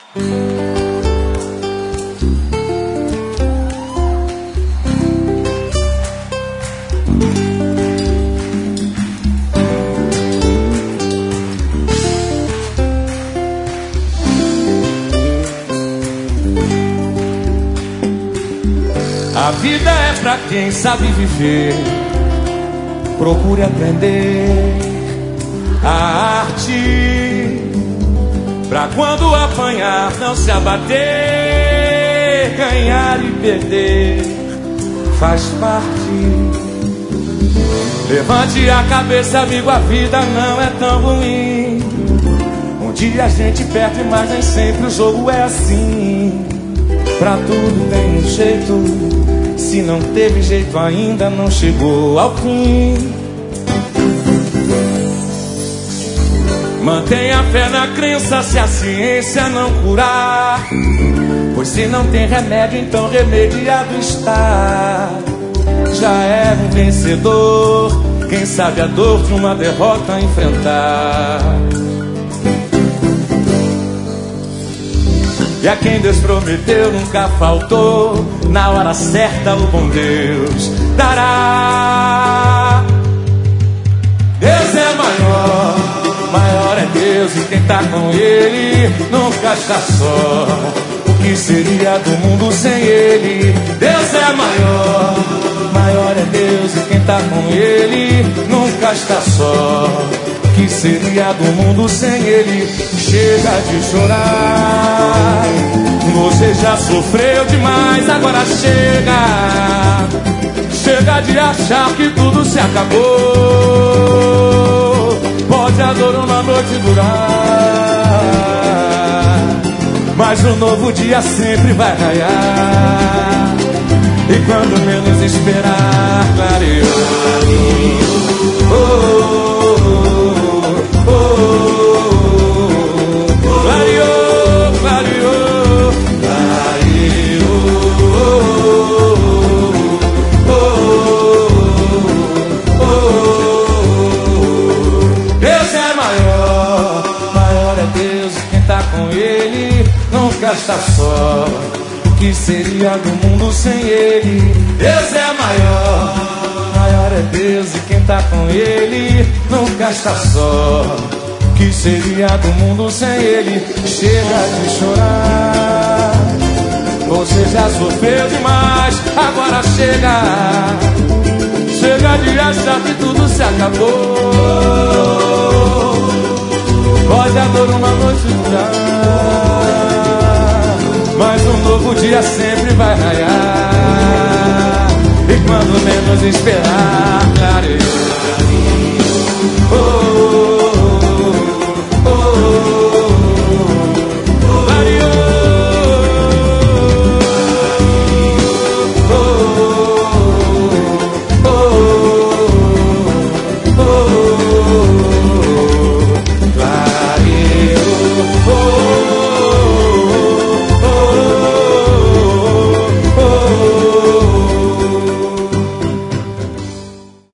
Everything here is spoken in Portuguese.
A vida é pra quem sabe viver. Procure aprender a arte, pra quando apanhar não se abater. Ganhar e perder faz parte. Levante a cabeça, amigo, a vida não é tão ruim. Um dia a gente perde, mas nem sempre o jogo é assim. Pra tudo tem um jeito. Se não teve jeito ainda, não chegou ao fim. Mantenha fé na crença se a ciência não curar, pois se não tem remédio, então remediado está. Já é um vencedor quem sabe a dor de uma derrota enfrentar. E a quem Deus prometeu nunca faltou, na hora certa o bom Deus dará. Deus é maior, maior é Deus, e quem tá com Ele nunca está só. O que seria do mundo sem Ele? Deus é maior, maior é Deus, e quem tá com Ele nunca está só. O que seria do mundo sem Ele? Chega de chorar, você já sofreu demais, agora chega. Chega de achar que tudo se acabou. Pode a dor uma noite durar, mas um novo dia sempre vai raiar. E quando menos esperar, clareou. Oh, oh, oh, oh. Clareou, clareou, clareou. Oh, oh, oh, oh. Deus é maior, maior é Deus, quem tá com Ele nunca está só. O que seria do mundo sem Ele? Deus é maior, maior é Deus, e quem tá com Ele nunca está só. O que seria do mundo sem Ele? Chega de chorar, você já sofreu demais, agora chega. Chega de achar que tudo se acabou. Pode a dor uma noite durar, mas um novo dia sempre vai raiar. E quando menos esperar,